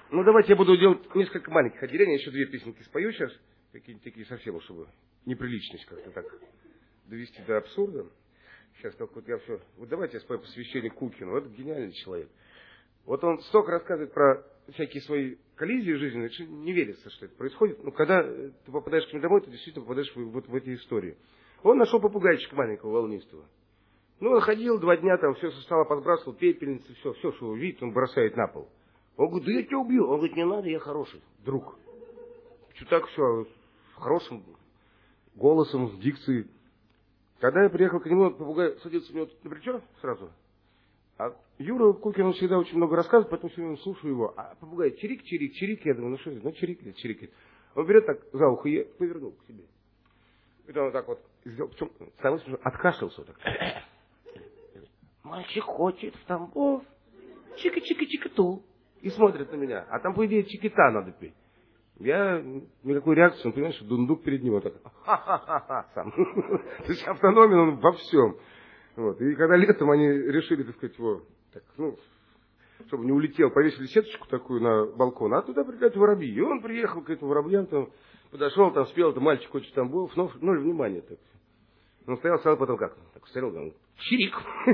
Ну, давайте я буду делать несколько маленьких отделений. Еще две песенки спою сейчас. Какие-нибудь такие совсем, чтобы неприличность как-то так довести до абсурда. Сейчас только вот я все... Вот давайте я спою посвящение Кукину. Вот гениальный человек. Вот он столько рассказывает про всякие свои коллизии жизненные, что не верится, что это происходит. Но когда ты попадаешь к нему домой, ты действительно попадаешь вот в эти истории. Он нашел попугайчика маленького, волнистого. Ну, он ходил 2 дня, там все со стола подбрасывал, пепельницы, все, что увидит, он бросает на пол. Он говорит, да я тебя убью. Он говорит, не надо, я хороший друг. Что так все, хорошим голосом, дикцией. Когда я приехал к нему, попугай садится у него на плечо сразу. А Юра Кукин, он всегда очень много рассказывает, поэтому все время слушаю его. А попугай чирик, чирик, чирик. Я думаю, ну что это, ну чирикает, чирикает. Он берет так за ухо и повернул к себе. И он так вот сделал, причем самое смешное, откашлялся вот так. Мальчик хочет в Тамбов, чика-чика-чика-ту. И смотрит на меня. А там, по идее, чикита надо петь. Я никакой реакции, он понимает, что дундук перед ним. Он так, ха-ха-ха-ха, сам. То есть автономен он во всем. Вот. И когда летом они решили, так сказать, его, так, ну, чтобы не улетел, повесили сеточку такую на балкон, а туда прилетают воробьи. И он приехал к этим воробьям, там, подошел, там спел, там, мальчик хочет там был, но ноль внимания. Так. Он стоял, потом как? Так, стоял, говорит, чирик.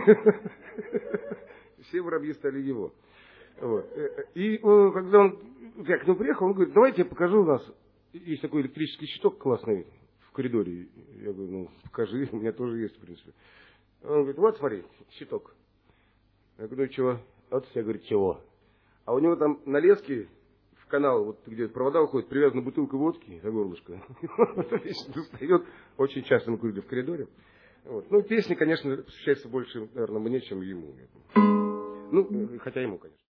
Все воробьи стали его. Вот. И когда он я к нему приехал, он говорит, давайте я покажу, у нас есть такой электрический щиток классный в коридоре. Я говорю, ну покажи, у меня тоже есть, в принципе. Он говорит, вот смотри, щиток. Я говорю, ну чего? Вот я говорю, чего? А у него там на леске в канал, вот где провода уходят, привязана бутылка водки за горлышко. Достает очень часто мы курили в коридоре. Вот. Ну, песни, конечно, посвящаются больше, наверное, мне, чем ему. Ну, хотя ему, конечно.